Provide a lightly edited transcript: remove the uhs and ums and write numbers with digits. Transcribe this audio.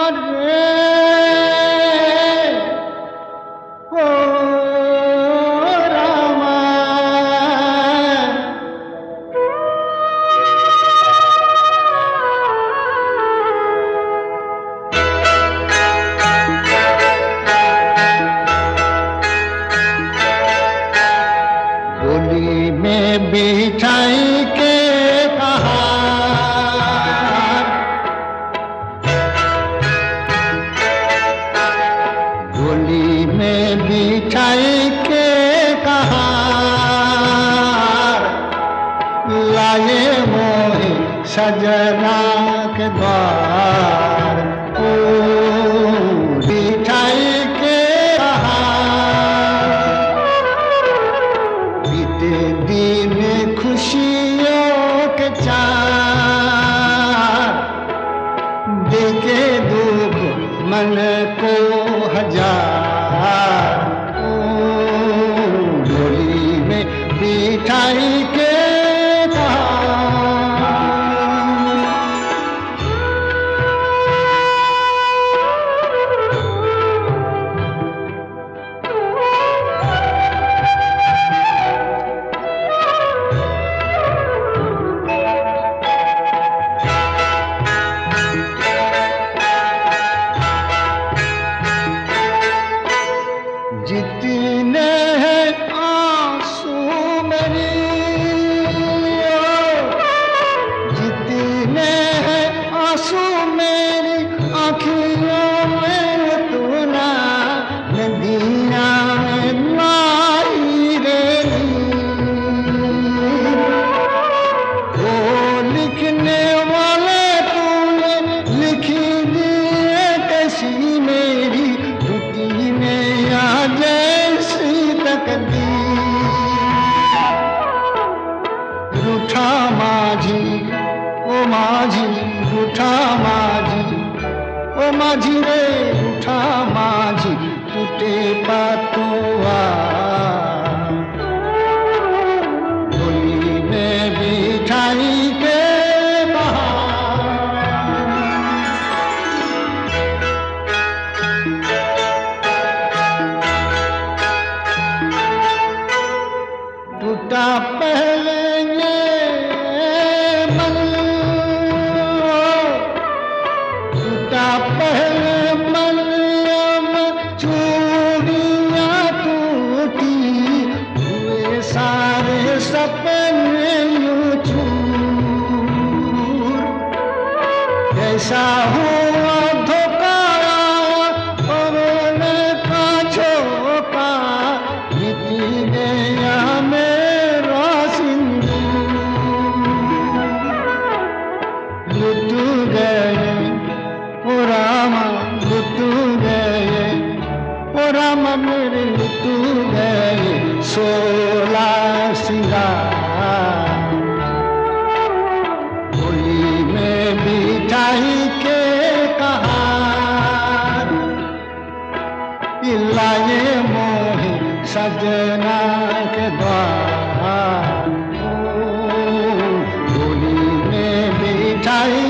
रे ओ रामा डोली में बिठाई के डोली में बिठाई के कहार लाए मोहे सजना के द्वार ओ बिठाई के कहार बीते दिन खुशियों के चार देखे दुख मन को हजार डोली में बिठाई के जितने हैं आंसू मेरी जितने हैं आंसू मेरी आँखियों में तू ना नदियाँ लाई रे वो लिखने वाले तूने लिखी दिए कैसी मेरी टूटी में जैसी तकदीर रूठा माझी ओ माझी रूठा माझी ओ माझी रे रूठा माझी टूटे पातुआ डोली में बिठाई के टूटा पहले ये मन टूटा पहले मन चूड़ियाँ टूटी हुए सारे सपने यूं चूर ऐसा हुआ धोखा पवने का झोंका मिटी गया मेरा सिंदूर लुट गए ओ रामा लुट गए ओ रामा मेरे लुट गए 16 सिंगार डोली में बिठाई के कहार लाए मोहे सजना के द्वार डोली में बिठाई